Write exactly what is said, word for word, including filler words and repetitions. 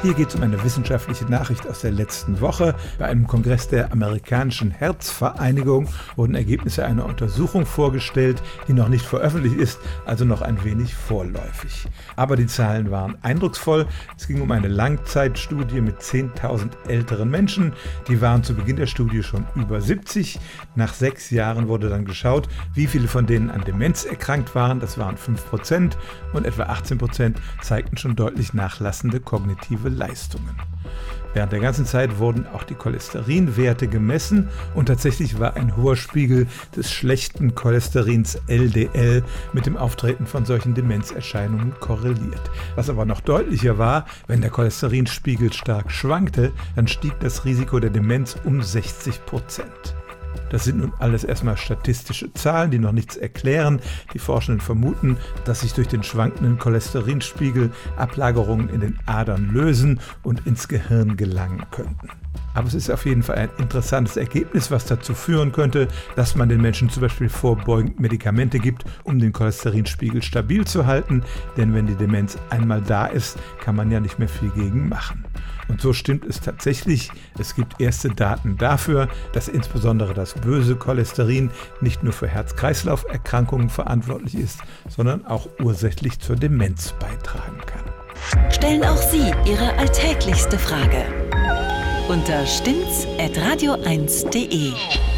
Hier geht es um eine wissenschaftliche Nachricht aus der letzten Woche. Bei einem Kongress der amerikanischen Herzvereinigung wurden Ergebnisse einer Untersuchung vorgestellt, die noch nicht veröffentlicht ist, also noch ein wenig vorläufig. Aber die Zahlen waren eindrucksvoll. Es ging um eine Langzeitstudie mit zehntausend älteren Menschen. Die waren zu Beginn der Studie schon über siebzig. Nach sechs Jahren wurde dann geschaut, wie viele von denen an Demenz erkrankt waren. Das waren fünf Prozent und etwa achtzehn Prozent zeigten schon deutlich nachlassende kognitive Leistungen. Während der ganzen Zeit wurden auch die Cholesterinwerte gemessen und tatsächlich war ein hoher Spiegel des schlechten Cholesterins L D L mit dem Auftreten von solchen Demenzerscheinungen korreliert. Was aber noch deutlicher war, wenn der Cholesterinspiegel stark schwankte, dann stieg das Risiko der Demenz um sechzig Prozent. Das sind nun alles erstmal statistische Zahlen, die noch nichts erklären. Die Forschenden vermuten, dass sich durch den schwankenden Cholesterinspiegel Ablagerungen in den Adern lösen und ins Gehirn gelangen könnten. Aber es ist auf jeden Fall ein interessantes Ergebnis, was dazu führen könnte, dass man den Menschen zum Beispiel vorbeugend Medikamente gibt, um den Cholesterinspiegel stabil zu halten. Denn wenn die Demenz einmal da ist, kann man ja nicht mehr viel gegen machen. Und so stimmt es tatsächlich. Es gibt erste Daten dafür, dass insbesondere das böse Cholesterin nicht nur für Herz-Kreislauf-Erkrankungen verantwortlich ist, sondern auch ursächlich zur Demenz beitragen kann. Stellen auch Sie Ihre alltäglichste Frage unter stimmt's at radio eins punkt de.